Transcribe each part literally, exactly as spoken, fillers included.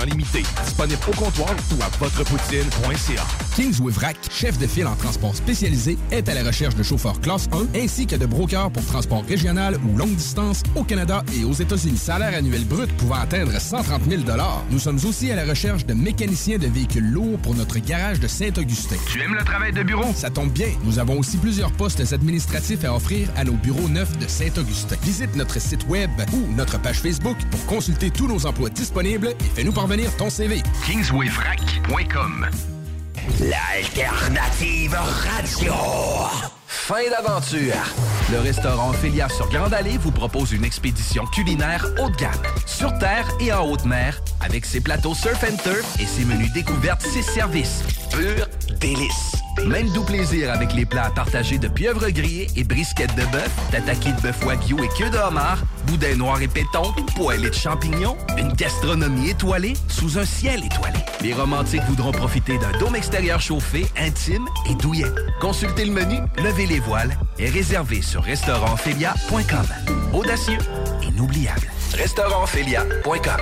limité. Disponible au comptoir ou à votrepoutine point c a. Kingsway Vrac, chef de file en transport spécialisé, est à la recherche de chauffeurs classe un ainsi que de brokers pour transport régional ou longue distance au Canada et aux États-Unis. Salaire annuel brut pouvant atteindre cent trente mille dollars. Nous sommes aussi à la recherche de mécaniciens de véhicules lourds pour notre garage de Saint-Augustin. Tu aimes le travail de bureau? Ça tombe bien. Nous avons aussi plusieurs postes administratifs à offrir à nos bureaux neufs de Saint-Augustin. Visite notre site web ou notre page Facebook pour consulter tous nos emplois disponibles et fais-nous parvenir ton C V. kingsway vrac point com. L'alternative radio. Fin d'aventure. Le restaurant Ophélia sur Grande Allée vous propose une expédition culinaire haut de gamme, sur terre et en haute mer, avec ses plateaux surf and turf et ses menus découvertes, ses services. Pur délice. Même doux plaisir avec les plats partagés de pieuvres grillées et brisquettes de bœuf, tataki de bœuf wagyu et queue de homard, boudin noir et péton, poêlée de champignons, une gastronomie étoilée sous un ciel étoilé. Les romantiques voudront profiter d'un dôme extérieur chauffé, intime et douillet. Consultez le menu, levez les voiles et réservez sur restaurant ophélia point com. Audacieux, inoubliable. restaurant ophélia point com.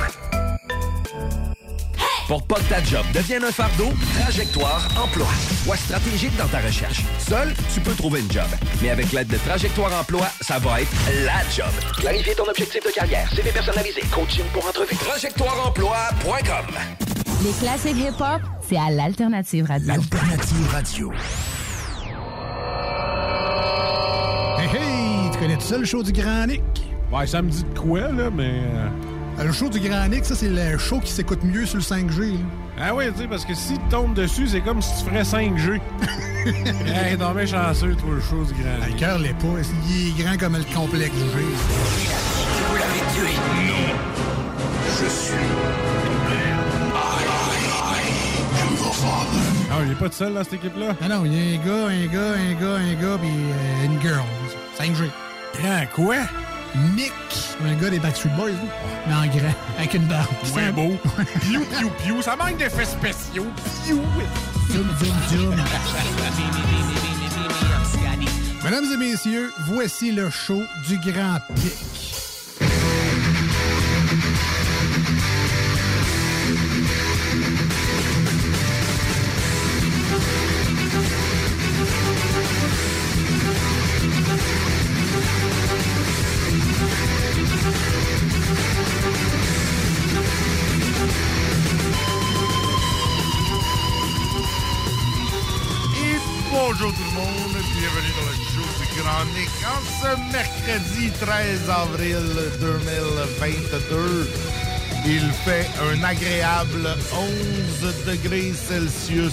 Pour pas que ta job devienne un fardeau, Trajectoire Emploi. Sois stratégique dans ta recherche. Seul, tu peux trouver une job. Mais avec l'aide de Trajectoire Emploi, ça va être la job. Clarifier ton objectif de carrière, C V personnalisé, coaching pour entrevue. trajectoire emploi point com. Les classiques hip-hop, c'est à l'Alternative Radio. L'Alternative Radio. Hey, hey! Tu connais tout ça, le show du Grand Nick? Ouais, ça me dit de quoi, là, mais... Euh... Le show du Grand Nick, ça, c'est le show qui s'écoute mieux sur le cinq G. Là. Ah oui, tu sais, parce que si tu tombes dessus, c'est comme si tu ferais cinq G. Hey, t'en mets chanceux, toi, le show du Grand Nick. Le cœur l'est pas. Il est grand comme le complexe G. Vous l'avez tué. Non. Je suis ton père. I, I, I am your father. Ah, il est pas tout seul, dans cette équipe-là? Ah non, il y a un gars, un gars, un gars, un gars, puis euh, une girl. cinq G. Grand quoi? Nick, un gars des Backstreet Boys, là. Mais en grand, avec une barbe. C'est beau. Piou, piou, piou. Ça manque d'effets spéciaux. Piou. Zoom, zoom, zoom. Mesdames et messieurs, voici le show du Grand Pic. Bonjour tout le monde, bienvenue dans le show du Grand Nick en ce mercredi treize avril deux mille vingt-deux. Il fait un agréable onze degrés Celsius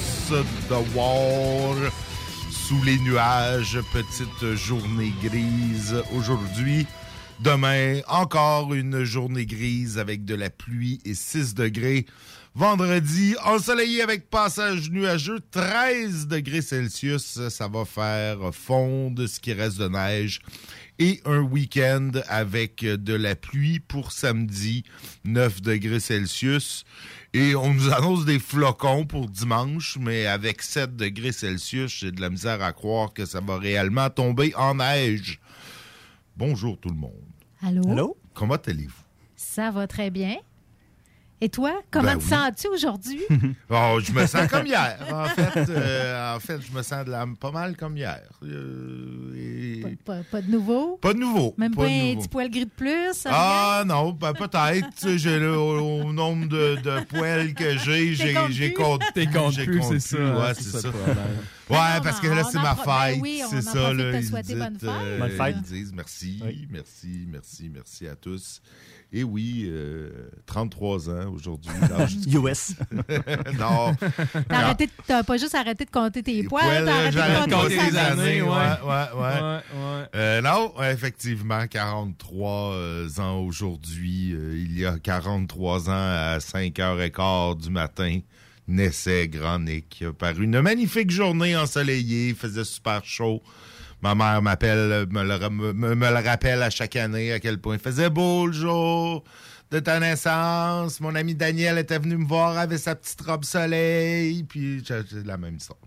dehors, sous les nuages, petite journée grise aujourd'hui. Demain, encore une journée grise avec de la pluie et six degrés. Vendredi, ensoleillé avec passage nuageux, treize degrés Celsius. Ça va faire fondre ce qui reste de neige. Et un week-end avec de la pluie pour samedi, neuf degrés Celsius. Et on nous annonce des flocons pour dimanche, mais avec sept degrés Celsius, j'ai de la misère à croire que ça va réellement tomber en neige. Bonjour tout le monde. Allô? Allô? Comment allez-vous? Ça va très bien. Et toi, comment Ben te oui. sens-tu aujourd'hui? Oh, je me sens comme hier. En fait, euh, en fait, je me sens de la, pas mal comme hier. Euh, et... pas, pas, pas de nouveau? Pas de nouveau. Même pas, pas de un nouveau. petit poil gris de plus? Ah non, ben, peut-être. Tu sais, j'ai le, au, au nombre de, de poils que j'ai, j'ai, j'ai compte T'es compte j'ai plus, compte c'est plus. ça. Ouais, c'est c'est ça. ça. le problème. Ouais, non, parce non, que là, on c'est en ma pro- ben fête. oui, on c'est en ça, profite là. de Ils souhaiter disent, bonne fête. euh, Bonne fête. Ils disent merci, Oui. merci, merci, merci à tous. Et oui, euh, trente-trois ans aujourd'hui. U S. Non. T'as, arrêté de- t'as pas juste arrêté de compter tes poils, poils, t'as arrêté j'arrête de de compter compter tes les années. années, ouais. ouais, ouais, ouais. Ouais, ouais. Euh, non, effectivement, quarante-trois euh, ans aujourd'hui. Euh, il y a quarante-trois ans, à cinq heures quinze du matin, naissait Grand Nick. Par une magnifique journée ensoleillée, il faisait super chaud. Ma mère m'appelle, me le, me, me le rappelle à chaque année à quel point il faisait beau le jour de ta naissance. Mon ami Daniel était venu me voir avec sa petite robe soleil, puis j'ai la même histoire.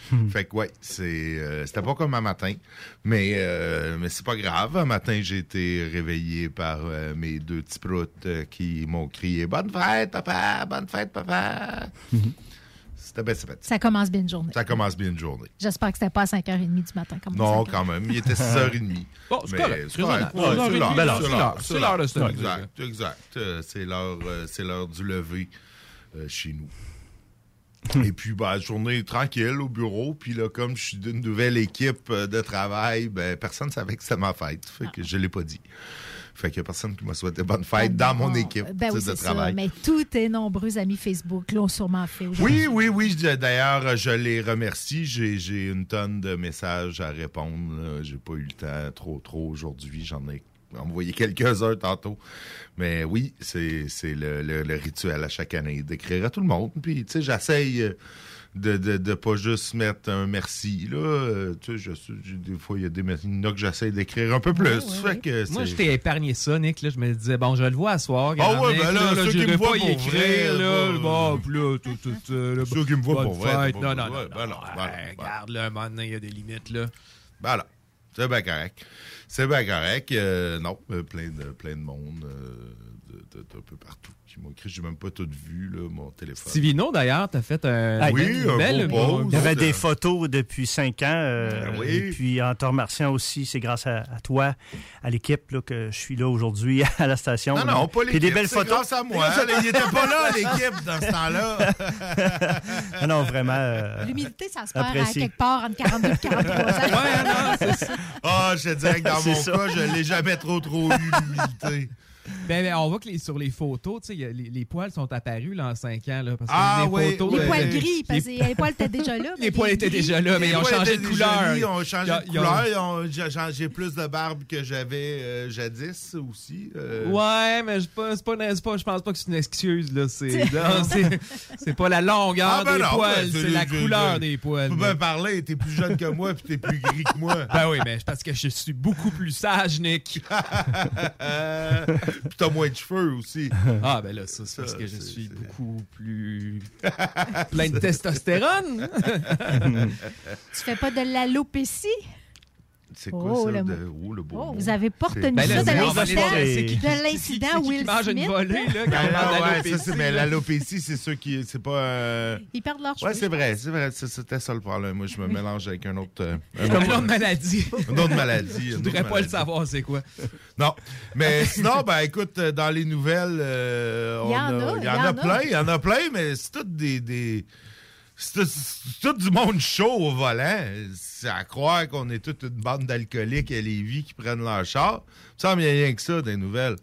Hmm. Fait que, ouais, c'est, euh, c'était pas comme un matin, mais, euh, mais c'est pas grave. Un matin, j'ai été réveillé par euh, mes deux petits proutes euh, qui m'ont crié « Bonne fête, papa! Bonne fête, papa! » C'était bien sympathique. Ça commence bien une journée. Ça commence bien une journée. J'espère que c'était pas à cinq heures trente du matin. Comme non, quand même. Il était six heures trente. Bon, c'est correct. C'est correct. Ouais, c'est l'heure. C'est l'heure. C'est l'heure. C'est l'heure de ce temps. Exact, exact. Euh, C'est l'heure, euh, c'est l'heure du lever euh, chez nous. Et puis, ben, journée tranquille au bureau. Puis là, comme je suis d'une nouvelle équipe euh, de travail, ben, personne ne savait que c'était ma fête. Fait que je l'ai pas dit. Fait qu'il y a personne qui m'a souhaité bonne fête ben dans non. mon équipe ben oui, de c'est travail. Ça. Mais tous tes nombreux amis Facebook l'ont sûrement fait aujourd'hui. Oui, oui, oui. D'ailleurs, je les remercie. J'ai, j'ai une tonne de messages à répondre. Là. J'ai pas eu le temps trop, trop aujourd'hui. J'en ai envoyé quelques-uns tantôt. Mais oui, c'est, c'est le, le, le rituel à chaque année d'écrire à tout le monde. Puis, tu sais, j'essaye de, de, de pas juste mettre un merci, là. Euh, tu sais, je, je, des fois, il y a des messages que j'essaie d'écrire un peu plus. Ouais, ouais, fait ouais. que Moi, c'est... je t'ai épargné ça, Nick. Là, je me disais, bon, je le vois à soir. Ah ouais, ben là, ceux qui me voient pas y pour écrire, vrai, là. bah, Bon, puis là, tout, tout, tout, là, ceux qui me voient pour vrai. fête. Non, non, non. Ouais, ben non, non, ben non, hey, ben regarde, là, maintenant, il y a des limites, là. Ben là, c'est bien correct. C'est bien correct. Euh, non, euh, plein de, plein de monde euh, de, de, d'un peu partout qui m'ont écrit. J'ai même pas tout vu, là, mon téléphone. Stivino, d'ailleurs, t'as fait un, ah, une oui, belle, un belle beau post. Il y avait des photos depuis cinq ans. Euh, oui. Et puis, en te remerciant aussi, c'est grâce à, à toi, à l'équipe, là, que je suis là aujourd'hui à la station. Non, non, pas l'équipe. Puis des belles c'est photos. grâce à moi. Il était pas là, l'équipe, dans ce temps-là. non, non, vraiment. Euh, L'humilité, ça se perd à apprécié. quelque part entre quarante-deux et quarante-trois ans. Ouais, non, c'est ça. Ah, je te dirais que dans C'est mon ça. cas, je l'ai jamais trop, trop eu, l'humilité. Ben, ben, on voit que les, sur les photos, tu sais, y a- les, les poils sont apparus là, en cinq ans. Là, parce que Ah, les oui, photos, oui. Les euh, poils les- gris, parce que les poils étaient déjà là. mais Les poils étaient gris. déjà là, mais Les ils ont poils changé étaient de déjà couleur. jolis, Ils ont changé Ils ont- de ils ont- couleur. Ils ont- j'ai, j'ai plus de barbe que j'avais euh, jadis aussi. euh. Ouais, mais je pas, c'est pas, c'est pas, je pense pas que c'est une excuse. Là. C'est, non, c'est, c'est pas la longueur Ah, ben des non, poils, ben, c'est la je- couleur je- des poils. Tu peux bien parler, t'es plus jeune que moi puis t'es plus gris que moi. Ben oui, mais c'est parce que je suis beaucoup plus sage, Nick. Euh, puis t'as moins de cheveux aussi. Ah, ben là, ça, c'est parce Ça, que je c'est- suis c'est- beaucoup plus plein de testostérone. Tu fais pas de l'alopécie? C'est quoi Oh, ça? le De... mot. Oh, le beau Oh, mot. vous avez pas C'est- retenu Ben là, ça de c'est- on va aller voir, l'incident, c'est qui- de c'est qui- l'incident c'est qui Will qui mange Smith. une volée, là, quand Ah, on parle ouais, d'alopécie, ça, c'est, mais là. l'alopécie, c'est ceux qui. C'est pas. Euh... Ils perdent leur cheveux. Ouais, c'est vrai, c'est vrai. c'est- C'était ça le problème. Moi, je me mélange avec un autre. euh, un Comme autre- une autre maladie. Une autre maladie. Je une voudrais autre pas le maladie. savoir, c'est quoi. Non. Mais sinon, ben écoute, euh, dans les nouvelles, euh, on Il y en a, il y en il y a en a. plein, il y en a plein, mais c'est tout des. des... C'est tout, c'est tout du monde chaud au volant. C'est à croire qu'on est toute une bande d'alcooliques à Lévis qui prennent leur char. Ça me semble qu'il y a rien que ça, des nouvelles.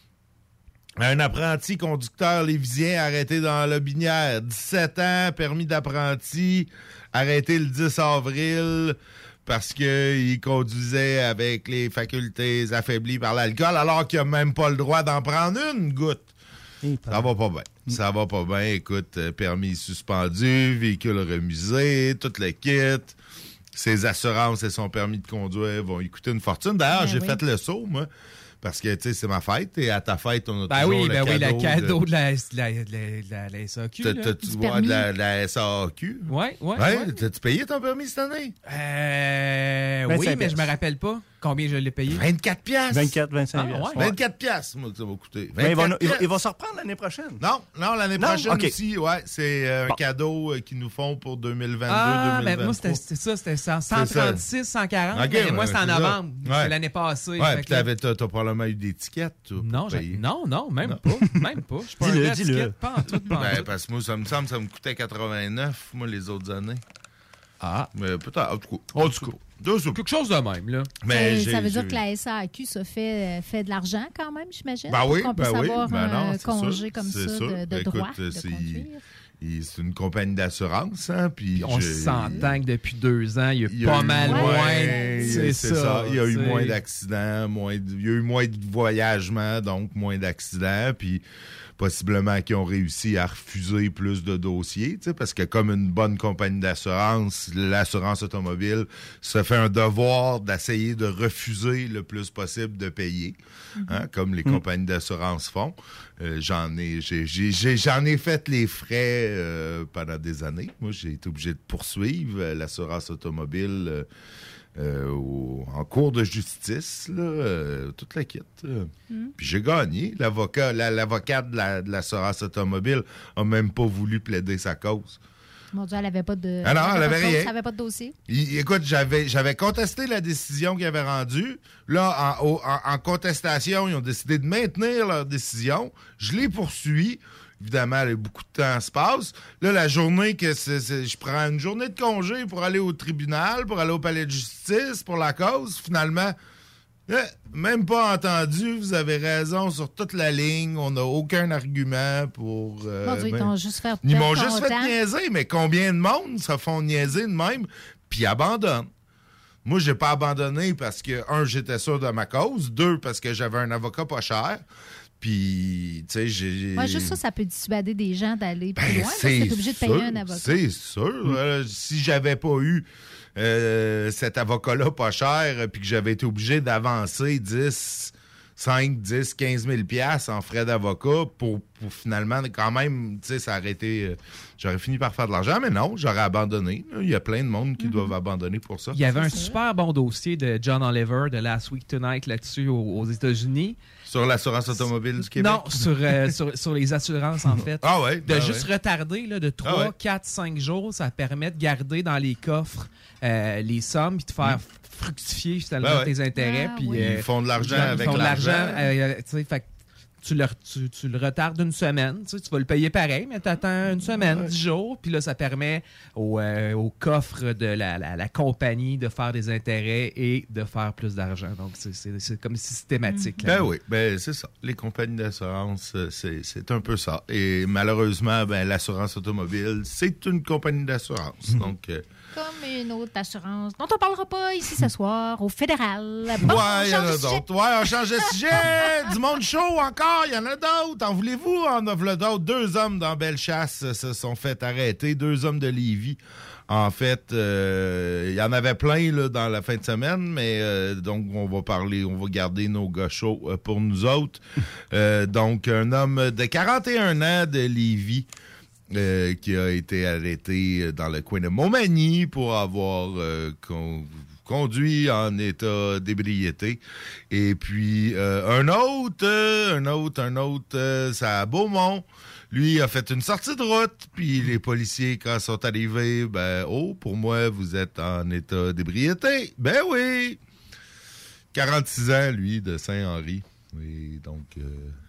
Un apprenti conducteur lévisien arrêté dans la Binière. dix-sept ans, permis d'apprenti, arrêté le dix avril parce qu'il conduisait avec les facultés affaiblies par l'alcool alors qu'il n'a même pas le droit d'en prendre une goutte. Ça va pas bien. Ça va pas bien. Écoute, euh, permis suspendu, véhicule remisé, tout le kit. Ses assurances et son permis de conduire vont lui coûter une fortune. D'ailleurs, Ben j'ai oui. fait le saut, moi. Parce que, tu sais, c'est ma fête. Et à ta fête, on a Ben toujours oui, le ben oui, cadeau le cadeau de, la, de la, de la, de la, de la S A Q. T'as- là. t'as- Tu Du vois permis. de la, de la S A Q? Ouais, ouais. Ouais, ouais. t'as-tu payé ton permis cette année? Euh, oui, vingt-cinq mais je me rappelle pas combien je l'ai payé. vingt-quatre piastres. vingt-quatre, vingt-cinq Ah, piastres. ouais. vingt-quatre piastres, moi, que ça va coûter. Mais ils vont, vingt-quatre ils, vont, ils piastres. vont se reprendre l'année prochaine. Non, non, l'année Non? prochaine OK. aussi, ouais. C'est euh, un Bon. cadeau euh, qu'ils nous font pour deux mille vingt-deux Ah, deux mille ben vingt-trois. moi, c'était c'était ça, c'était cent ça. trente-six, cent quarante. Ok, mais moi, ouais, c'était en c'est ça. novembre. Ouais. C'est l'année passée. Ouais, fait puis que- t'avais, t'as, t'as probablement eu des tickets, toi, pour Non, j'ai- payer. non, non, même Non. pas. Même pas. Je suis pas Dis-le, un gars dis-le. ticket, Pas en tout, pas en Ben, tout. parce que moi, ça me semble que ça me coûtait quatre-vingt-neuf, moi, les autres années. Ah, Mais peut-être, en tout cas. En tout cas. Deux sous. quelque chose de même, là. Mais Et j'ai- ça veut j'ai- dire que la S A Q ça fait, fait de l'argent quand même, j'imagine? Ben oui, pour qu'on ben puisse oui. avoir Ben un non, c'est congé sûr, comme c'est ça sûr. de, de Écoute, droit de c'est- conduire. il- c'est une compagnie d'assurance, hein, puis On je- s'entend que depuis deux ans, il y a, il y a pas eu mal moins- moins. c'est ça. Il y a eu c'est- moins d'accidents, moins de- il y a eu moins de voyagements, donc moins d'accidents. Puis possiblement qui ont réussi à refuser plus de dossiers, parce que comme une bonne compagnie d'assurance, l'assurance automobile se fait un devoir d'essayer de refuser le plus possible de payer, mm-hmm. hein, comme les mm-hmm. compagnies d'assurance font. Euh, j'en ai, j'ai, j'ai, j'ai, j'en ai fait les frais euh, pendant des années. Moi, j'ai été obligé de poursuivre euh, l'assurance automobile euh, euh, au, en cours de justice, là, euh, toute la kit. Euh. Mm. Puis j'ai gagné. L'avocat, la, l'avocate de, la, de l'assurance automobile a même pas voulu plaider sa cause. Mon Dieu, elle n'avait pas de. Ah non, elle avait rien. Elle n'avait pas de dossier. Il, écoute, j'avais, j'avais contesté la décision qu'ils avaient rendue. Là, en, en, en contestation, ils ont décidé de maintenir leur décision. Je les poursuis. Évidemment, là, beaucoup de temps se passe. Là, la journée que c'est, c'est, je prends une journée de congé pour aller au tribunal, pour aller au palais de justice, pour la cause, finalement. Eh, même pas entendu, vous avez raison sur toute la ligne, on n'a aucun argument pour... Euh, Mon Dieu, ils t'ont juste fait Ils m'ont juste fait niaiser, mais combien de monde se font niaiser de même, puis abandonnent? Moi, j'ai pas abandonné parce que, un, j'étais sûr de ma cause, deux, parce que j'avais un avocat pas cher, puis, tu sais, j'ai... Ouais, juste ça, ça peut dissuader des gens d'aller ben, plus loin, parce que t'es obligé de payer un avocat. C'est sûr. Mm. Euh, si j'avais pas eu... Euh, cet avocat-là pas cher, puis que j'avais été obligé d'avancer dix, cinq, dix, quinze mille piastres en frais d'avocat pour, pour finalement, quand même, tu sais, ça aurait été... Euh, j'aurais fini par faire de l'argent, mais non, j'aurais abandonné. Il y a plein de monde qui mm-hmm. doivent abandonner pour ça. Il y avait C'est un ça. super bon dossier de John Oliver de Last Week Tonight là-dessus aux, aux États-Unis. Sur l'assurance automobile du Québec? Non, sur, euh, sur, sur les assurances, en fait. Ah ouais? De ah juste ouais. retarder là, de trois, quatre, cinq jours, ça permet de garder dans les coffres euh, les sommes et de faire mm. fructifier finalement ben ouais. tes intérêts. Ah, puis, oui. euh, Ils font de l'argent ils avec font de l'argent. l'argent. Euh, tu sais, fait que tu le, tu, tu le retardes une semaine. Tu sais, tu vas le payer pareil, mais tu attends une semaine, ouais. dix jours. Puis là, ça permet au, euh, au coffre de la, la, la compagnie de faire des intérêts et de faire plus d'argent. Donc, c'est, c'est, c'est comme systématique. Mmh. Ben oui, ben c'est ça. Les compagnies d'assurance, c'est, c'est un peu ça. Et malheureusement, ben, l'assurance automobile, c'est une compagnie d'assurance. Mmh. Donc... Euh, Comme une autre assurance dont on ne parlera pas ici ce soir, au fédéral. Bon, ouais, il y en a d'autres. Ouais, on change de sujet. Du monde chaud encore, il y en a d'autres. En voulez-vous? En a d'autres. Deux hommes dans Bellechasse se sont fait arrêter. Deux hommes de Lévis. En fait, euh, il y en avait plein là, dans la fin de semaine, mais euh, donc on va parler, on va garder nos gars chauds euh, pour nous autres. Euh, donc, un homme de quarante et un ans de Lévis. Euh, qui a été arrêté dans le coin de Montmagny pour avoir euh, con, conduit en état d'ébriété. Et puis, euh, un autre, euh, un autre, un autre, euh, c'est à Beaumont. Lui a fait une sortie de route, puis les policiers, quand ils sont arrivés, ben, oh, pour moi, vous êtes en état d'ébriété. Ben oui! quarante-six ans, lui, de Saint-Henri. Et donc... Euh,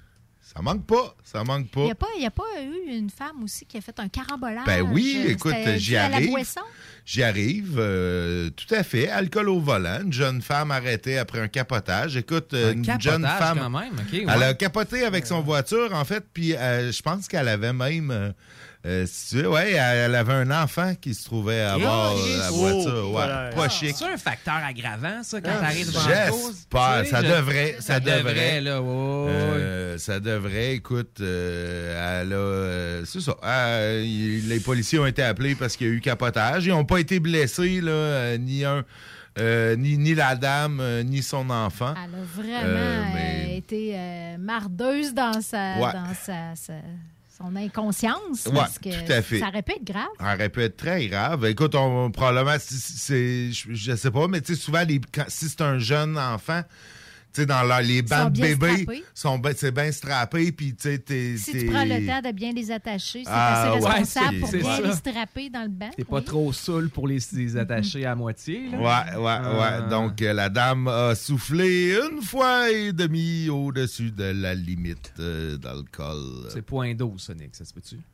Ça manque pas, ça manque pas. Il n'y a pas, il y a pas eu une femme aussi qui a fait un carambolage? Ben oui, écoute, j'y à arrive. La boisson? J'y arrive, euh, tout à fait. Alcool au volant, une jeune femme arrêtée après un capotage. Écoute, un une capotage jeune femme, quand même. Okay, ouais. Elle a capoté avec son voiture, en fait, puis euh, je pense qu'elle avait même... Euh, Euh, si tu veux, ouais, elle avait un enfant qui se trouvait à bord de la voiture. Oh, ouais, voilà. pas Ah, chic. C'est un facteur aggravant, ça, quand t'arrives devant J'espère. la cause? Ça, Ça devrait. Ça, ça devrait. devrait, là. Oh, euh, ça devrait. Écoute, euh, elle a... Euh, c'est ça. Euh, il, les policiers ont été appelés parce qu'il y a eu capotage. Ils n'ont pas été blessés, là, euh, ni un... Euh, ni, ni la dame, euh, ni son enfant. Elle a vraiment euh, mais... euh, été euh, mardeuse dans sa... Ouais. Dans sa, sa... son inconscience, ouais, parce que tout à fait. ça aurait pu être grave. Ça aurait pu être très grave. Écoute, on, probablement, c'est, c'est, je, je sais pas, mais tu sais, souvent, les, quand, si c'est un jeune enfant, tu sais, dans leur, les bancs de bébés, sont ben, c'est bien strappé, puis tu sais, t'es... Si t'es... tu prends le temps de bien les attacher, c'est ah, assez responsable ouais, pour c'est bien ça. les strapper dans le banc. T'es pas oui. trop saoul pour les, les attacher mm-hmm. à moitié, là? Ouais, ouais, euh... ouais. Donc, euh, la dame a soufflé une fois et demi au-dessus de la limite euh, d'alcool. C'est point douze, Sonic, ça se peut-tu?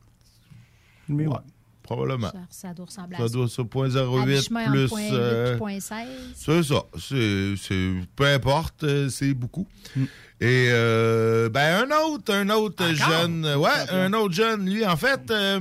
Mais ouais. Probablement. Ça, ça doit ressembler ça à ça. doit être point zéro huit plus... point huit, euh, point seize. C'est ça. C'est, c'est, peu importe, c'est beaucoup. Mm. Et euh, ben un autre, un autre Encore? jeune... Ouais, un autre jeune, lui, en fait... Euh,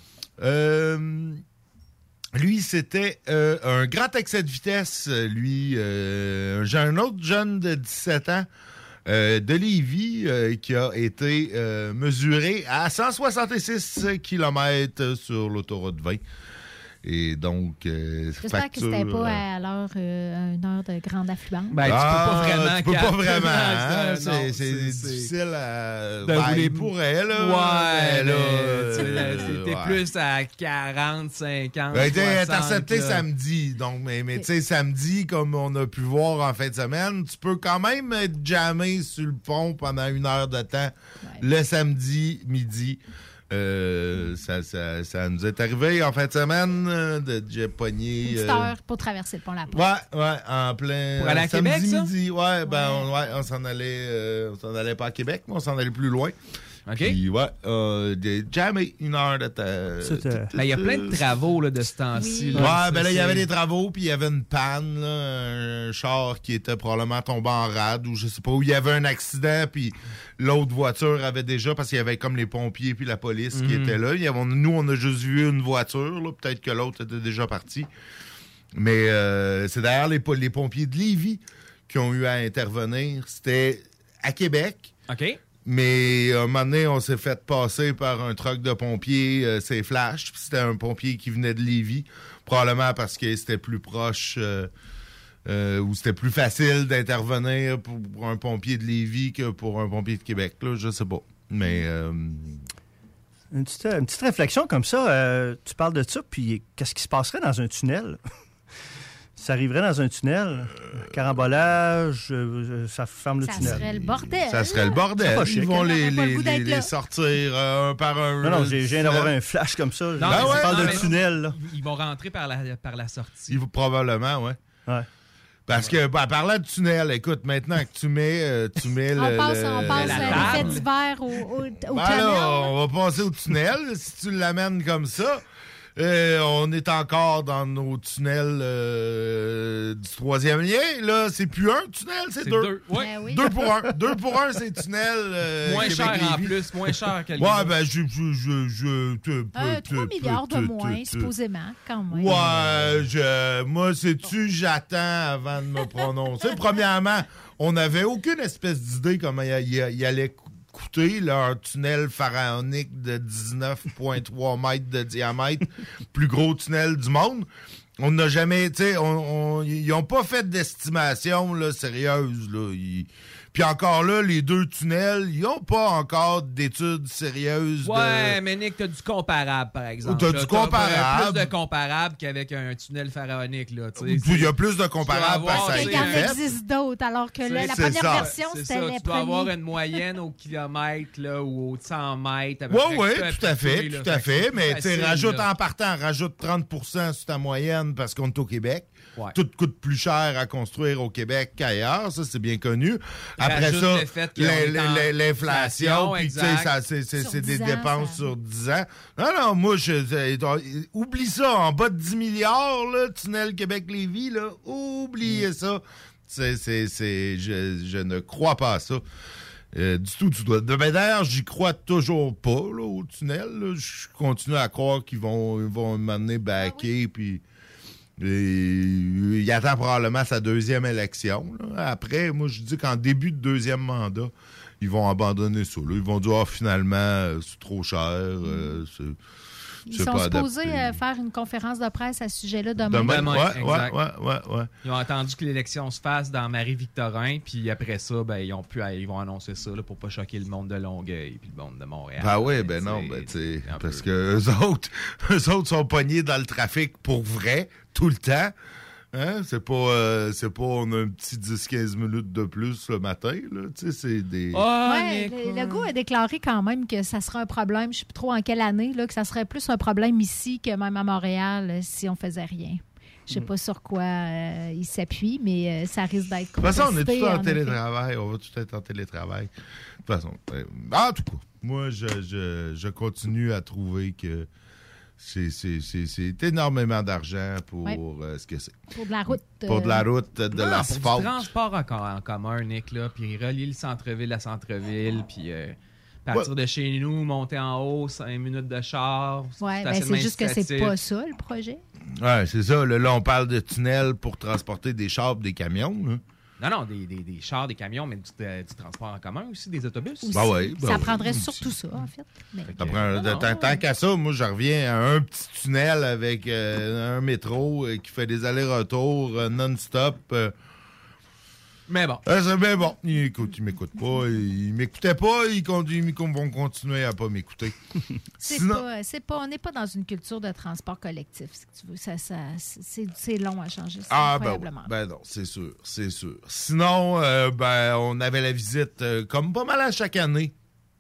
euh, lui, c'était euh, un grand excès de vitesse. Lui, euh, j'ai un autre jeune de dix-sept ans euh, de Lévis euh, qui a été euh, mesuré à cent soixante-six kilomètres sur l'autoroute vingt. Et donc, euh, j'espère facture, que c'était pas euh, à l'heure, euh, une heure de grande affluence. Ben, tu ah, peux pas vraiment. Tu peux pas vraiment. Hein? C'est, Non, c'est, c'est, c'est difficile à... de Ben, rouler il pourrait, là. Ouais, mais là, euh, t'es ouais. plus à quarante, cinquante, Ben, t'es soixante, intercepté là. samedi. Donc, mais, mais tu sais, samedi, comme on a pu voir en fin de semaine, tu peux quand même être jammé sur le pont pendant une heure de temps Ouais. le samedi midi. Euh, ça, ça, ça nous est arrivé en fin de semaine euh, de j'ai pogné. Une petite euh, heure pour traverser le pont La Porte. Ouais, ouais, en plein. Pour aller à samedi Québec, ça? midi. Ouais, ben, Ouais. on, ouais, on s'en allait. euh, on s'en allait pas à Québec, mais on s'en allait plus loin. OK? Puis, ouais, euh, des- jamais une heure de temps. C'était- Ben, il y a plein de travaux là, de ce temps-ci. Oui. Ouais, là. ben là, il y C'est- avait des travaux, puis il y avait une panne, là, un char qui était probablement tombé en rade, ou je sais pas, où il y avait un accident, puis l'autre voiture avait déjà, parce qu'il y avait comme les pompiers puis la police qui Mhm. étaient là. Il y avait- nous, on a juste vu une voiture, là, peut-être que l'autre était déjà parti. Mais euh, c'est d'ailleurs les, po- les pompiers de Lévis qui ont eu à intervenir. C'était à Québec. OK? Mais à un moment donné, on s'est fait passer par un truck de pompiers, euh, c'est Flash. Puis c'était un pompier qui venait de Lévis, probablement parce que c'était plus proche euh, euh, ou c'était plus facile d'intervenir pour, pour un pompier de Lévis que pour un pompier de Québec. Là, je sais pas. Mais euh, Une petite, une petite réflexion comme ça, euh, tu parles de ça, puis qu'est-ce qui se passerait dans un tunnel? Ça arriverait dans un tunnel, carambolage, euh, ça ferme le Ça tunnel. serait le bordel. ça serait le C'est bordel. pas Ils chic, vont hein? les, On n'a pas le les, goût d'être les- là. les sortir euh, un par un. Non, non, j'ai- je viens d'avoir Euh, un flash comme ça. Non, je mais c'est- parle non, de mais- tunnel, là. Ils vont rentrer par la, par la sortie. il- Probablement, ouais. Ouais. Parce que, bah, parlant de tunnel, écoute, maintenant que tu mets, euh, tu mets le. On passe, le- on passe la euh, table. l'effet d'hiver au, au, au Ben tunnel. là, on va passer au tunnel. Si tu l'amènes comme ça, euh, on est encore dans nos tunnels euh, du troisième lien. Là, c'est plus un tunnel, c'est C'est deux. deux. Ouais. Ben oui. Deux pour un. Deux pour un, c'est tunnel. euh, Moins cher en Québec-Lévis. plus, moins cher que le Ouais, ben, je. je, je, je te- Euh, te- trois te- milliards de te- moins, te- supposément, quand même. Ouais, je, moi, sais-tu, j'attends avant de me prononcer. Premièrement, on n'avait aucune espèce d'idée comment il, il- il allait cou- coûter là, un tunnel pharaonique de dix-neuf virgule trois mètres de diamètre, plus gros tunnel du monde. On n'a jamais, tu sais, on, on- ils n'ont pas fait d'estimation là, sérieuse. Là. Ils- Puis encore là, les deux tunnels, ils n'ont pas encore d'études sérieuses. Ouais, de... mais Nick, t'as du comparable, par exemple. T'as Là, du comparable. plus de comparable qu'avec un tunnel pharaonique, là. tu sais. Puis il y a plus de Tu comparables dois parce que ça a Il été y en fait. existe d'autres, alors que là, la C'est première ça. version, C'est c'était ça, les tu dois avoir premiers. une moyenne au kilomètre là, ou au cent mètres. à peu Oui, près, oui, que tu peux tout à fait, appliquer, là. tout à que fait. c'est Mais plus tu sais, facile, rajoute là. en partant, rajoute trente pour cent sur ta moyenne parce qu'on est au Québec. Ouais. Tout coûte plus cher à construire au Québec qu'ailleurs, ça c'est bien connu. Après Rajoute ça, le fait qu'on l'in- est en l'in- l'inflation, inflation, puis tu sais, exact. ça, c'est c'est- Sur c'est des dix ans, dépenses ça- sur dix ans. Non, non, moi, je, je- oublie ça, en bas de dix milliards, là, tunnel Québec-Lévis, là, oubliez ça. C'est, c'est, c'est, je, je ne crois pas à ça. Euh, du tout, du tout. Ben, d'ailleurs, j'y crois toujours pas là, au tunnel. Là. Je continue à croire qu'ils vont, ils vont m'amener backer, puis et, il attend probablement sa deuxième élection. Là. Après, moi, je dis qu'en début de deuxième mandat, ils vont abandonner ça. Là. Ils vont dire, ah, finalement, euh, c'est trop cher. euh, c'est, Ils c'est sont pas supposés adapté. euh, faire une conférence de presse à ce sujet-là demain. Demain, Demain, ouais, ouais, exact. ouais, ouais, ouais. Ils ont attendu que l'élection se fasse dans Marie-Victorin, puis après ça, ben, ils, ont pu, ils vont annoncer ça là, pour pas choquer le monde de Longueuil puis le monde de Montréal. Ben oui, ben T'sais, non, ben tu sais, un parce peu. que eux autres, eux autres sont pognés dans le trafic pour vrai, tout le temps. Hein? C'est pas, euh, c'est pas, on a un petit dix à quinze minutes de plus le matin, là. Tu sais, c'est des... Oh, Ouais, Nick, le, le gars a déclaré quand même que ça serait un problème, je sais plus trop en quelle année, là, que ça serait plus un problème ici que même à Montréal euh, si on faisait rien. Je sais pas sur quoi euh, il s'appuie, mais euh, ça risque d'être De toute façon, on est contesté, tous en, en effet. télétravail. On va tout être en télétravail. De toute façon, euh, en tout cas, moi, je, je, je continue à trouver que c'est, c'est, c'est, c'est énormément d'argent pour Ouais. euh, ce que c'est. Pour de la route. Pour de la euh, route, de Non, Pour l'asphalte. du transport en, en commun, Nick, là, puis relier le centre-ville à centre-ville, puis euh, partir de chez nous, monter en haut, cinq minutes de char. Ouais, ben stationnement c'est juste que c'est incitatif. pas ça, le projet. Ouais, c'est ça. Là, là, on parle de tunnels pour transporter des chars et des camions. Là. Non, non, des, des, des chars, des camions, mais du, euh, du transport en commun aussi, des autobus. Aussi. Ben ouais, ben ça ouais. prendrait surtout ça, en fait. Mais... Ça prend- de- tant tant qu'à ça, moi, je reviens à un petit tunnel avec euh, un métro euh, qui fait des allers-retours euh, non-stop. euh. Mais bon. Euh, c'est bien bon. Il écoute, il m'écoute pas. Il m'écoutait pas. Ils conduisent- ils vont continuer à pas m'écouter. C'est Sinon- pas, c'est pas, on n'est pas dans une culture de transport collectif, si tu veux. Ça, ça, c'est, c'est long à changer, ça, Ah, ben, oui. incroyablement. ben non, c'est sûr, c'est sûr. Sinon, euh, ben, on avait la visite, euh, comme pas mal à chaque année,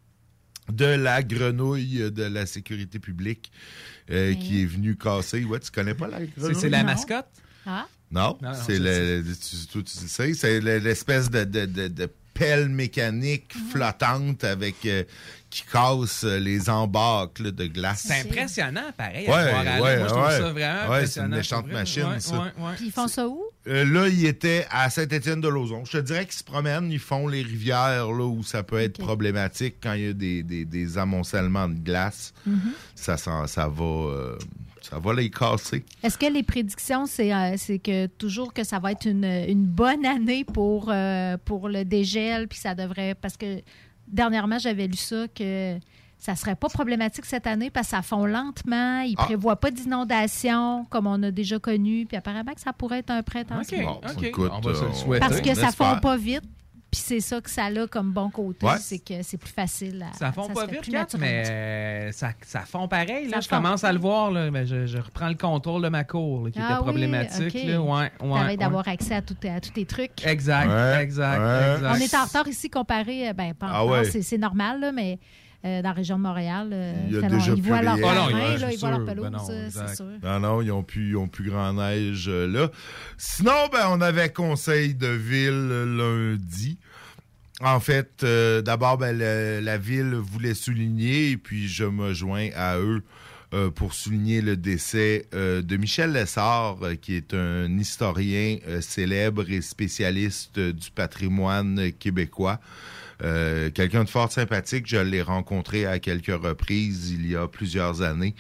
de la grenouille de la sécurité publique euh, Oui. qui est venue casser. Ouais, tu connais pas la C'est, grenouille? c'est la Non. mascotte? Non, Ah. Non, non, c'est je le, tu, toi, tu le sais, c'est le- l'espèce de, de, de, de pelle mécanique flottante avec euh, qui casse euh, les embâcles de glace. C'est impressionnant, pareil, Ouais, à voir aller. ouais, Moi, je trouve ouais. ça vraiment Ouais, c'est une impressionnant. méchante pour vrai. machine, Ouais, ça. ouais, ouais. Puis ils font ça où? Euh, là, ils étaient à Saint-Étienne-de-Lauzon. Je te dirais qu'ils se promènent, ils font les rivières là où ça peut être Ok. problématique quand il y a des, des, des amoncellements de glace. Mm-hmm. ça, ça, ça va euh, ça va les casser. Est-ce que les prédictions, c'est, euh, c'est que toujours que ça va être une, une bonne année pour, euh, pour le dégel, puis ça devrait... Parce que dernièrement, j'avais lu ça, que ça serait pas problématique cette année parce que ça fond lentement, ils Ah. prévoient pas d'inondation comme on a déjà connu, puis apparemment que ça pourrait être un printemps. OK, Bon, OK. écoute, on va se euh, le on- souhaiter. Parce que on ça espère. fond pas vite, puis c'est ça que ça a comme bon côté, Ouais. c'est que c'est plus facile. À, Ça fond pas se fait vite, plus Kat, naturellement. mais ça, ça fond pareil. Là. Ça Je fond. commence à le voir. Là, mais je, je reprends le contrôle de ma cour là, qui Ah était oui, problématique. OK. Là. Ouais, ouais, T'avais ouais. d'avoir accès à, tout- à tous tes trucs. Exact, Ouais, exact, ouais. exact. On est en retard ici comparé, euh, ben pas en Ah retard, ouais. c'est, c'est normal, là, mais euh, dans la région de Montréal, euh, Il y a fait déjà long- ils plus voient leur rien. terrain, Ah non, ouais, là, c'est ils voient leur sûr. pelouse, Ben non, euh, exact. c'est sûr. Non, non, ils n'ont plus, ils ont plus grand neige euh, là. Sinon, ben, on avait conseil de ville euh, lundi. En fait, euh, d'abord, ben, le- la ville voulait souligner, et puis je me joins à eux euh, pour souligner le décès euh, de Michel Lessard, euh, qui est un historien euh, célèbre et spécialiste euh, du patrimoine québécois. Euh, quelqu'un de fort sympathique, je l'ai rencontré à quelques reprises il y a plusieurs années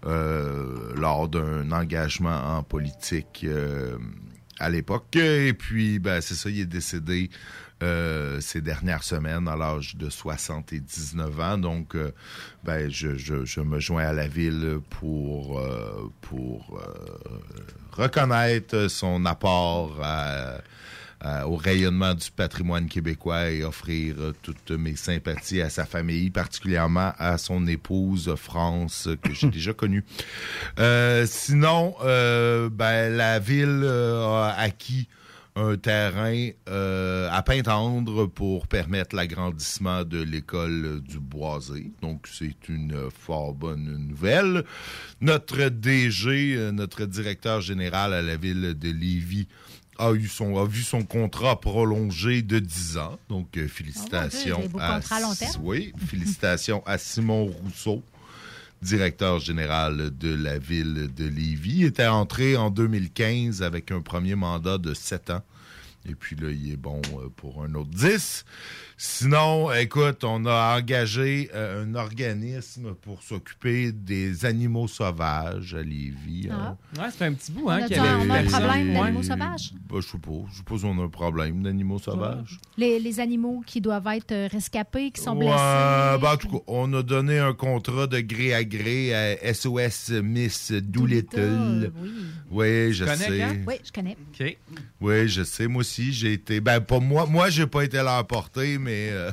euh, lors d'un engagement en politique euh, à l'époque. Et puis, ben, c'est ça, il est décédé euh, ces dernières semaines à l'âge de soixante-dix-neuf ans. Donc, euh, ben, je, je, je me joins à la ville pour, euh, pour euh, reconnaître son apport à... Euh, au rayonnement du patrimoine québécois et offrir euh, toutes mes sympathies à sa famille, particulièrement à son épouse France, que j'ai déjà connue. Euh, sinon, euh, ben, la ville euh, a acquis un terrain euh, à Pintendre pour permettre l'agrandissement de l'école du Boisé. Donc, c'est une fort bonne nouvelle. Notre D G, euh, notre directeur général à la ville de Lévis, a eu son a vu son contrat prolongé de dix ans. Donc, euh, félicitations. Oh mon Dieu, des beaux à, contrats à long terme. Oui, félicitations à Simon Rousseau, directeur général de la ville de Lévis. Il était entré en deux mille quinze avec un premier mandat de sept ans. Et puis là, il est bon euh, pour un autre dix. Sinon, écoute, on a engagé euh, un organisme pour s'occuper des animaux sauvages à Lévis. Ah. hein. Ouais, c'est un petit bout. On Hein, a, qu'il y on a avait un eu personne. problème Ouais. d'animaux sauvages? Ben, je sais pas. Je suppose qu'on a un problème d'animaux sauvages. Les, les animaux qui doivent être euh, rescapés, qui sont blessés. Ouais, ben, en tout cas, on a donné un contrat de gré à gré à S O S Miss Doolittle. Oui. Oui, je connais, sais. Kat? Oui, je connais. OK. Oui, je sais. Moi aussi, j'ai été... Ben, pas moi. Moi, j'ai pas été leur porter, mais euh,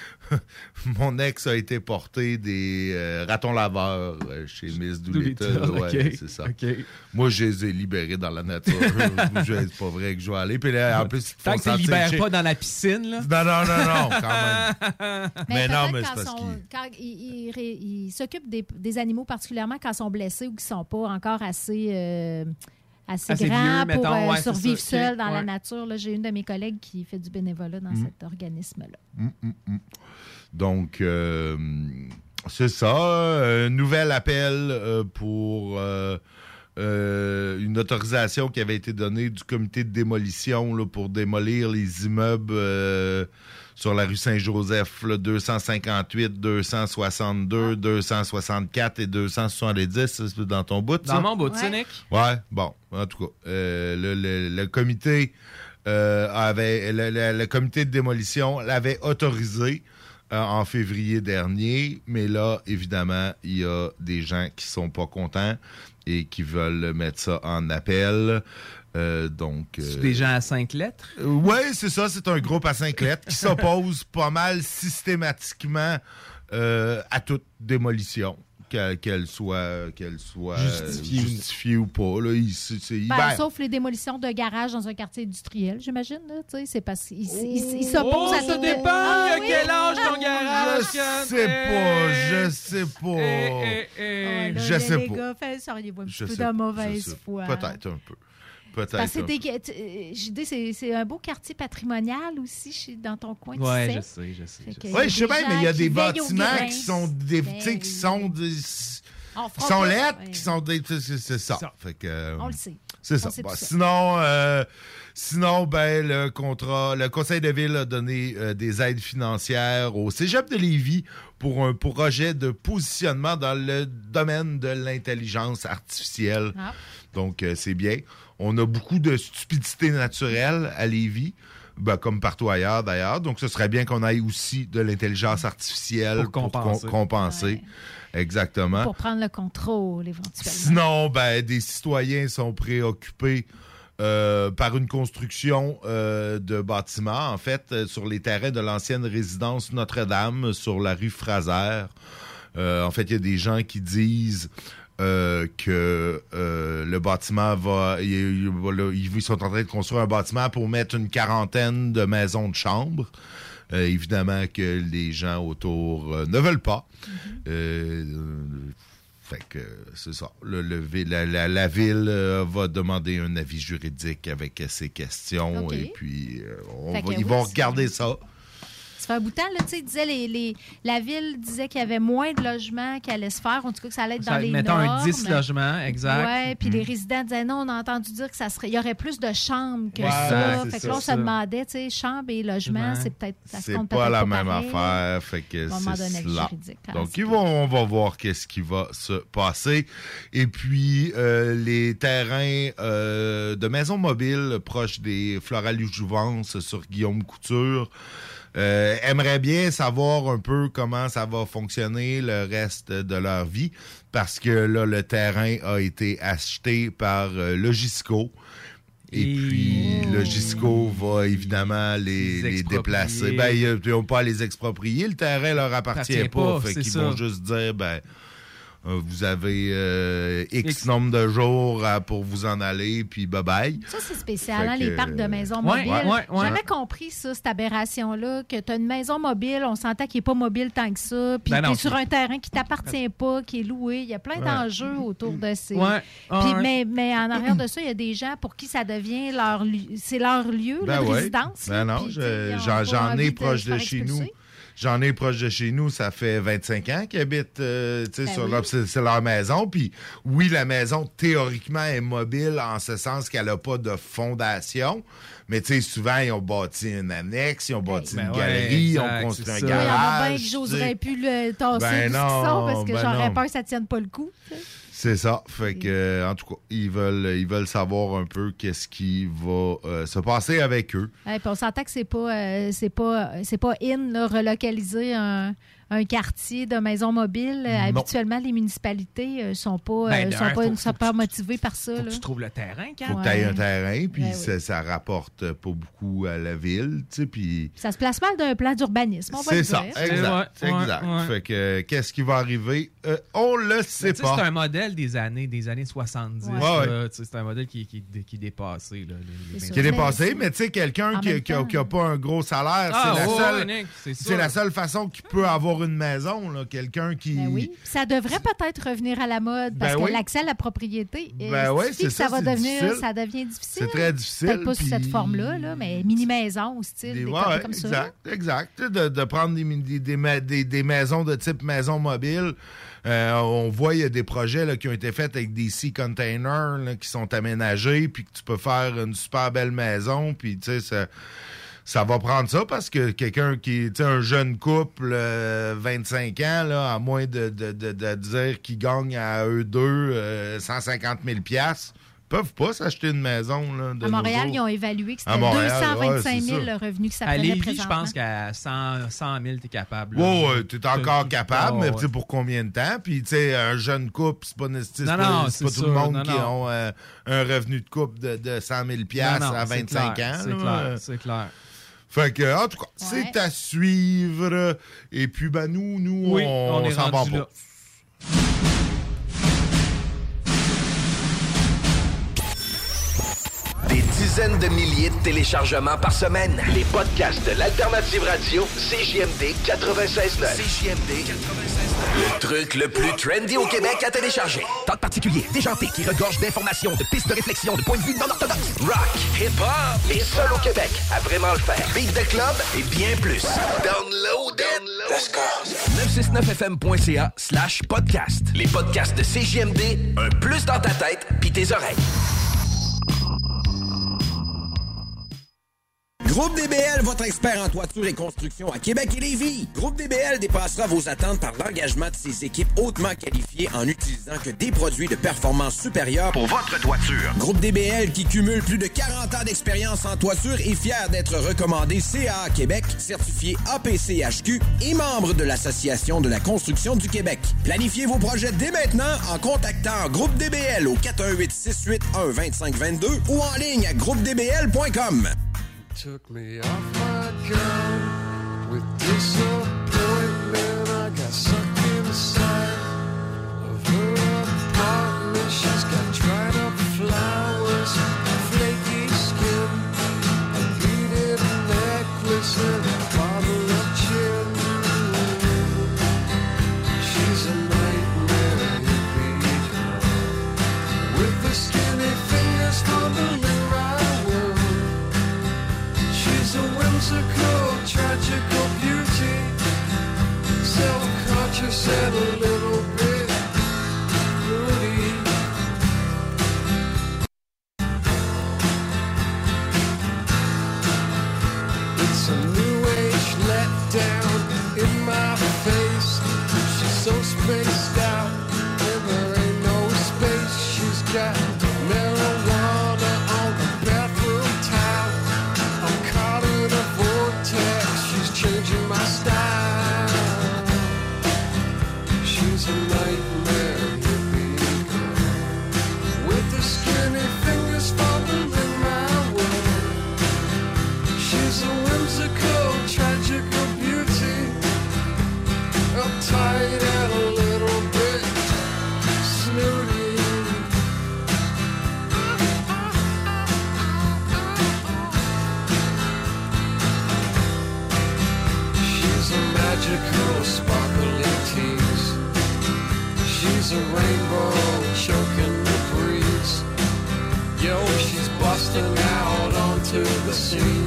mon ex a été porter des euh, ratons laveurs euh, chez Miss Doolittle. Doolittle, Ouais, OK. c'est ça. OK. Moi, je les ai libérés dans la nature. Je- c'est pas vrai que je vais aller. Puis là, en plus, ils te Tant font que tu ne sentir libères chez- pas dans la piscine, là. Non, non, non, non, quand même. Mais non, peut-être mais quand c'est parce sont- qu'ils... quand ils, ils ré- ils s'occupent des, des animaux, particulièrement quand ils sont blessés ou qui ne sont pas encore assez, euh, assez, Assez grands vieux, pour mettons, euh, ouais, c'est survivre ça. seuls OK, dans la ouais. nature. Là, j'ai une de mes collègues qui fait du bénévolat dans Mm. cet organisme-là. Mm, mm, mm. Donc, euh, c'est ça. Un nouvel appel euh, pour euh, euh, une autorisation qui avait été donnée du comité de démolition là, pour démolir les immeubles euh, sur la rue Saint-Joseph, là, deux cent cinquante-huit, deux cent soixante-deux, deux cent soixante-quatre et deux cent soixante-dix. C'est dans ton bout, ça? Dans mon bout, tu sais, Ouais. Nick? Ouais, bon, en tout cas, euh, le, le- le comité euh, avait le, le, le comité de démolition l'avait autorisé euh, en février dernier, mais là, évidemment, il y a des gens qui sont pas contents et qui veulent mettre ça en appel. Euh, donc, C'est euh, des gens à cinq lettres? Euh, oui, c'est ça. C'est un groupe à cinq lettres qui s'oppose pas mal systématiquement euh, à toute démolition, qu'elle, qu'elle soit, qu'elle soit Justifiée. justifiée ou pas. Là, il, c'est, c'est, Ben, ben, sauf les démolitions de garages dans un quartier industriel, j'imagine. Là, tu sais, c'est parce qu'ils ils, ils, ils s'opposent Oh, à ça tout. dépend. Ah, Il y a oui? quel âge ton garage? je quand- sais pas, je sais pas. Eh, eh, eh. Ah, là, je là, sais les pas. gars, fait, seriez-vous un petit Je peu sais de pas, je mauvaise sais foi. pas. Peut-être un peu. Peut-être Parce que un peu. c'était- euh, j'ai dit, c'est, c'est un beau quartier patrimonial aussi chez, dans ton coin, Ouais, tu je sais. sais, je sais. Fait je que sais. il y a Oui, je sais des bien, mais gens il y a qui des veillent aux bâtiments grains. qui sont des, Ben tu sais, qui sont oui. des, On qui fera sont pas- lettres, ouais. qui sont des, c'est, c'est ça. ça. Fait que, euh, On le sait. C'est ça. On sait Bon, tout ça. sinon, euh, sinon, ben le contrat, le Conseil de ville a donné euh, des aides financières au Cégep de Lévis pour un projet de positionnement dans le domaine de l'intelligence artificielle. Ah. Donc, euh, c'est bien. On a beaucoup de stupidité naturelle à Lévis. Ben, comme partout ailleurs, d'ailleurs. Donc, ce serait bien qu'on aille aussi de l'intelligence artificielle Pour compenser. com- compenser. Exactement. Pour prendre le contrôle, éventuellement. Sinon, ben, des citoyens sont préoccupés euh, par une construction euh, de bâtiments, en fait, euh, sur les terrains de l'ancienne résidence Notre-Dame, sur la rue Fraser. Euh, en fait, il y a des gens qui disent euh, que euh, le bâtiment va... il- il- voilà, Ils sont en train de construire un bâtiment pour mettre une quarantaine de maisons de chambre. Euh, évidemment que les gens autour euh, ne veulent pas. Euh, euh, fait que c'est ça. Le, le vi- la, la, la ville euh, va demander un avis juridique avec euh, ces questions OK. et puis euh, on Fait va- que ils oui, vont c'est- regarder ça. Ça fait un bout de temps, là, tu sais, il disait les, les, la ville disait qu'il y avait moins de logements qui allaient se faire, en tout cas que ça allait être Ça, dans les mettons normes. un dix logements, exact. Oui, puis Mhm. les résidents disaient non, on a entendu dire que ça serait, il y aurait plus de chambres que Ouais, ça. c'est Fait que ça, là, on se ça. demandait, tu sais, chambres et logements, Ouais. c'est peut-être, ça se C'est compte pas peut-être la pas même pareil. affaire. Fait que On va demander un c'est avis cela. juridique. Ah, Donc, c'est ils vont, on va voir qu'est-ce qui va se passer. Et puis, euh, les terrains euh, de maisons mobiles proches des Floral-Jouvence sur Guillaume Couture euh, aimeraient bien savoir un peu comment ça va fonctionner le reste de leur vie parce que là, le terrain a été acheté par euh, Logisco. Et Et- puis, Logisco va évidemment les, Les les exproprier. déplacer. Ben, ils n'ont pas à les exproprier. Le terrain leur appartient Appartient pas. pas, Fait c'est qu'ils ça. vont juste dire, ben, euh, vous avez euh, X, X. nombre de jours euh, pour vous en aller, puis bye-bye. Ça, c'est spécial, Fait hein, que, les parcs de maisons Ouais, mobiles. ouais, ouais, ouais. J'ai jamais compris ça, cette aberration-là, que tu as une maison mobile, on s'entend qu'il n'est pas mobile tant que ça, puis Ben tu non, es sur puis- un terrain qui t'appartient pas, qui est loué. Il y a plein d'enjeux autour de ces... Ouais. Puis, Ah, ouais. mais, mais en arrière de ça, il y a des gens pour qui ça devient leur lieu, c'est leur lieu Ben là, de ouais. résidence. Ben là, non, puis, je- tu sais, ils ont j'en, pas j'en envie ai de proche se de faire chez expulser. nous. J'en ai proche de chez nous, ça fait vingt-cinq ans qu'ils habitent euh, tu sais, Ben sur oui. leur, c'est, c'est leur maison. Puis oui, la maison, théoriquement, est mobile en ce sens qu'elle n'a pas de fondation. Mais tu sais, souvent, ils ont bâti une annexe, ils ont bâti Ben une ouais, galerie, ils ont exact, construit c'est un ça. Il y en a garage. bien que tu j'oserais sais. plus le tasser Ben du non, son parce que ben j'aurais non. peur que ça tienne pas le coup. tu sais. C'est ça. Fait que, euh, en tout cas, ils veulent, ils veulent savoir un peu qu'est-ce qui va euh, se passer avec eux. Ouais, puis on s'entend que c'est pas, euh, c'est pas, c'est pas in là, relocaliser un, un quartier de maisons mobiles. Euh, Non. Habituellement, les municipalités euh, sont pas, Ben, euh, d'un, sont pas, faut- sont faut pas que tu- motivées par ça. Faut là. que tu trouves le terrain, quand Faut Ouais. que tu aies un terrain, puis Ben oui. ça, ça rapporte pas beaucoup à la ville, tu sais, puis... Ça se place mal d'un plan d'urbanisme, on va C'est le ça, dire. exact, Ouais, ouais, exact. ouais. Fait que, euh, qu'est-ce qui va arriver? Euh, on le sait Mais tu sais, pas. c'est un modèle des années, des années soixante-dix. Ouais. Ouais, là. Tu sais, C'est un modèle qui, qui, qui est dépassé. Là, les- les C'est Qui est Mais dépassé, c'est- mais tu sais, quelqu'un En qui, même qui, a, temps. qui a pas un gros salaire, Ah, c'est la ouais, seule... ouais, Nick, c'est C'est sûr. la seule façon qu'il peut avoir une maison, là. Quelqu'un qui... Ben oui. Puis ça devrait peut-être revenir à la mode parce Ben que oui. l'accès à la propriété, euh, Ben oui, suffit c'est que ça, ça, va c'est devenir, difficile. ça devient difficile. C'est très difficile. Peut-être pas sous puis- cette forme-là, là, mais mini-maison au style, Des, des, ouais, copies ouais, comme ça. exact, exact. Tu sais, De, de prendre des, des, des, ma- des- des maisons de type maison mobile. Euh, on voit, il y a des projets là, qui ont été faits avec des sea containers là, qui sont aménagés, puis que tu peux faire une super belle maison, puis tu sais, ça, ça va prendre ça parce que quelqu'un qui, tu sais, un jeune couple, euh, vingt-cinq ans, là, à moins de, de, de, de dire qu'ils gagnent à eux deux euh, cent cinquante mille piastres, peuvent pas s'acheter une maison. Là, de à Montréal, nos ils ont évalué que c'était Montréal, deux cent vingt-cinq ouais, mille le revenu que ça prenait à Lévis, présentement. je pense qu'à cent mille, tu es capable. Oui, ouais, tu es encore capable, oh, mais ouais. pour combien de temps? Puis, tu sais, un jeune couple, c'est pas, non, c'est non, pas, non, c'est pas c'est tout le sûr, monde non, qui non. ont euh, un revenu de couple de, de cent mille dollars Non, non, à vingt-cinq clair, ans. C'est là. clair, c'est clair. Fait que, en tout cas, Ouais. c'est à suivre. Et puis, ben, nous, nous Oui, on, on est s'en va rendu pas. là. Des dizaines de milliers de téléchargements par semaine. Les podcasts de l'Alternative Radio, C J M D quatre-vingt-seize neuf. C J M D quatre-vingt-seize neuf. Le truc le plus trendy au Québec à télécharger. Talk particulier, déjanté, qui regorge d'informations, de pistes de réflexion, de points de vue non orthodoxes. Rock, hip-hop, les seuls au Québec à vraiment le faire. Beat de club et bien plus. Download, download. Let's go. neuf cent soixante-neuf F M point C A slash podcast. Les podcasts de C J M D, un plus dans ta tête pis tes oreilles. Groupe D B L, votre expert en toiture et construction à Québec et Lévis. Groupe D B L dépassera vos attentes par l'engagement de ses équipes hautement qualifiées en n'utilisant que des produits de performance supérieure pour votre toiture. Groupe D B L qui cumule plus de quarante ans d'expérience en toiture est fier d'être recommandé C A A Québec, certifié A P C H Q et membre de l'Association de la construction du Québec. Planifiez vos projets dès maintenant en contactant Groupe D B L au quatre un huit, six huit un, deux cinq deux deux ou en ligne à groupe d b l point com. Took me off my gun with disappointment. I got sucked inside of her apartment. She's got dried up flowers, flaky skin, a beaded necklace and a bottle of gin. She's a nightmare hippie with the skinny fingers fumbling right world. She's a whimsical, tragical beauty, self-conscious and a little bit moody. It's a new age letdown in my face. She's so spaced out and there ain't no space. She's got marijuana on the bathroom tile. I'm caught in a vortex, she's changing my style. She's a nightmare hippie girl with the skinny fingers fumbling my world. She's a whimsical, tragical beauty, uptight and a little bit snooty. She's a magical, sparkling tease. She's a rainbow choking the breeze. Yo, she's busting out onto the scene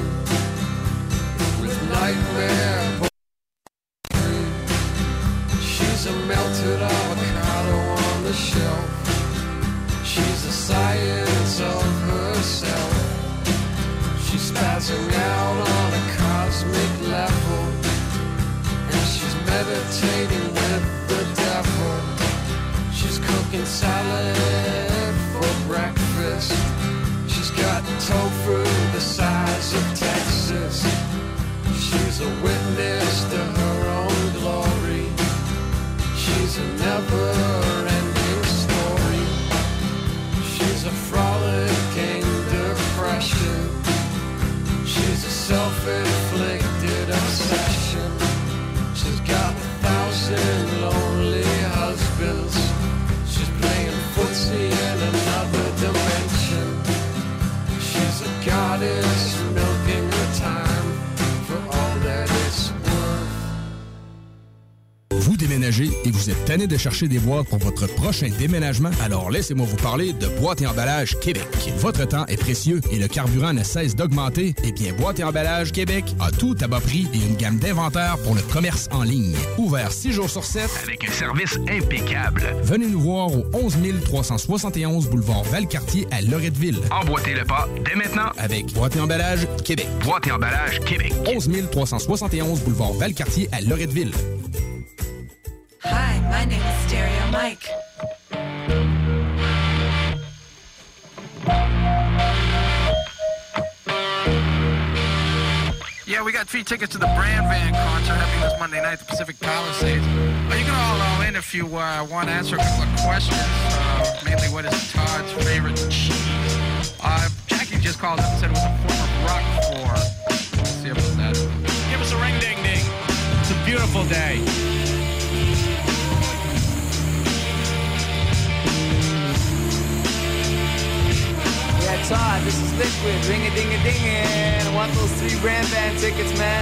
with nightmare poetry. She's a melted avocado on the shelf. She's a science of herself. She's spazzing out on a cosmic level, and she's meditating with the devil. She's cooking salad for breakfast. She's got tofu the size of Texas. She's a witness to her own glory. She's a never-ending story. She's a frolicking depression. She's a self-inflicted obsession. She's got a thousand lonely husbands. She's playing footsie in another dimension. She's a goddess milking her time for all that it's worth. Vous déménagez et vous êtes tanné de chercher des boîtes pour votre prochain déménagement? Alors laissez-moi vous parler de Boîte et Emballage Québec. Votre temps est précieux et le carburant ne cesse d'augmenter. Eh bien, Boîte et Emballage Québec a tout à bas prix et une gamme d'inventaires pour le commerce en ligne. Ouvert six jours sur sept avec un service impeccable. Venez nous voir au onze mille trois cent soixante et onze boulevard Valcartier à Loretteville. Emboîtez le pas dès maintenant avec Boîte et Emballage Québec. Boîte et Emballage Québec. onze mille trois cent soixante et onze boulevard Valcartier à Loretteville. Hi, my name is Stereo Mike. Yeah, we got free tickets to the Brand Van concert happening this Monday night at the Pacific Palisades. Uh, you can all call in if you uh, want to answer a couple of questions. Uh, mainly, what is Todd's favorite cheese? Uh, Jackie just called up and said it was a form of Roquefort. Let's see about that. Give us a ring ding ding. It's a beautiful day. Yeah, Todd, this is Liquid. Ring-a-ding-a-ding-in. I want those three Brand Van tickets, man.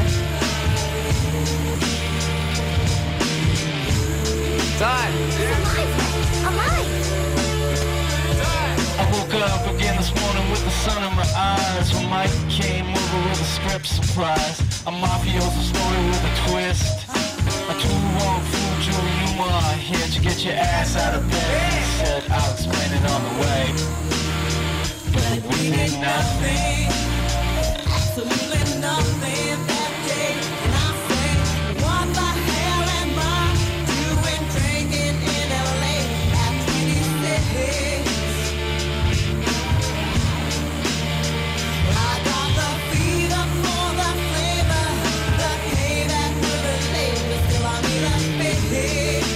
Todd. Alive. Alive. I woke up again this morning with the sun in my eyes. When Mike came over with a script surprise. A mafioso story with a twist. A two-wrong fool, Julie Newmar. Here to get your ass out of bed. He said, I'll explain it on the way. But we did nothing, absolutely nothing that day. And I say, what the hell am I doing drinking in L A at twenty-six? I got the fever for the flavor, the payback for the labor, still I need a fix.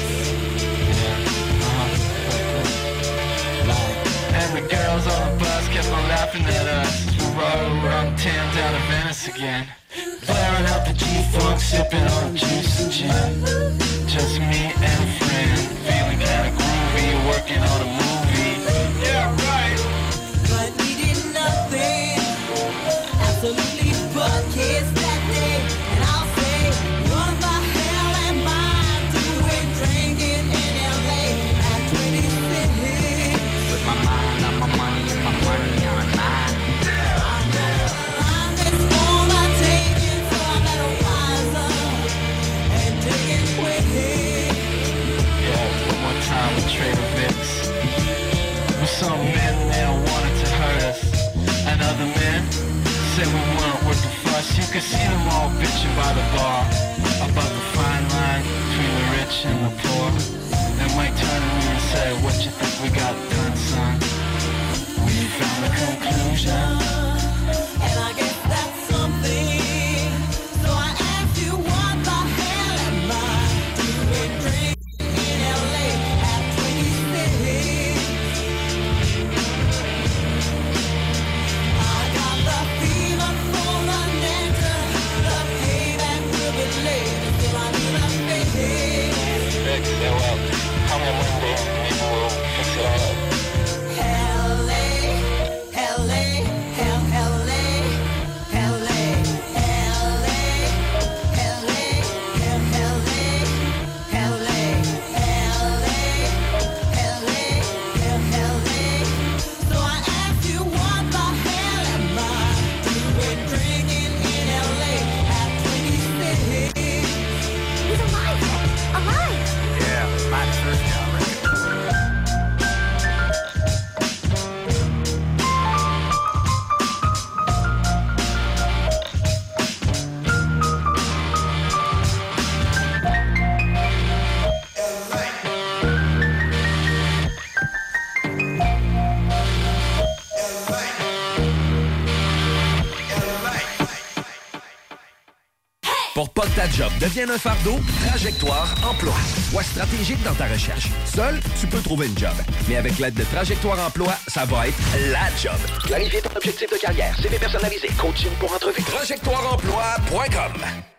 And the girls on the bus kept on laughing at us. We rode around town down to Venice again. Blaring out the G-Funk, sipping on juice and gin. Just me and a friend, feeling kinda groovy, working on a movie. Yeah, right. But we did nothing, absolutely but kiss that day. And I'll say, what the hell am I doing drinking in L A at twenty-six? With my mind on my money and my money on mine. I'm this all I take it, so I better wise up and take it quick. Yeah, one more time with Trader Vicks. With some men, they all wanted to hurt us. And other men said we weren't worth the fuss. You could see them all bitching by the bar about the fine line between the rich and the poor. Then Mike turned to me and said, what you think we got done, son? We found a conclusion, and I guess that's something. So I asked you, what the hell am I doing drinking in L A at twenty-six? I got the fever for the nectar, the payback will be later, still I need a fix. Fix, yeah, well, come on Monday, maybe we'll fix it all up. L A, L A, L L A, L A, L A, L A, L L A, L A, L A, L A. So I asked you, what the hell am I doing drinking in L A at twenty-six? He's alive. Alive. Yeah, my first guy. Pour pas que ta job devienne un fardeau, Trajectoire Emploi. Sois stratégique dans ta recherche. Seul, tu peux trouver une job. Mais avec l'aide de Trajectoire Emploi, ça va être la job. Clarifier ton objectif de carrière, C V personnalisé, coaching pour entrevue. trajectoire emploi point com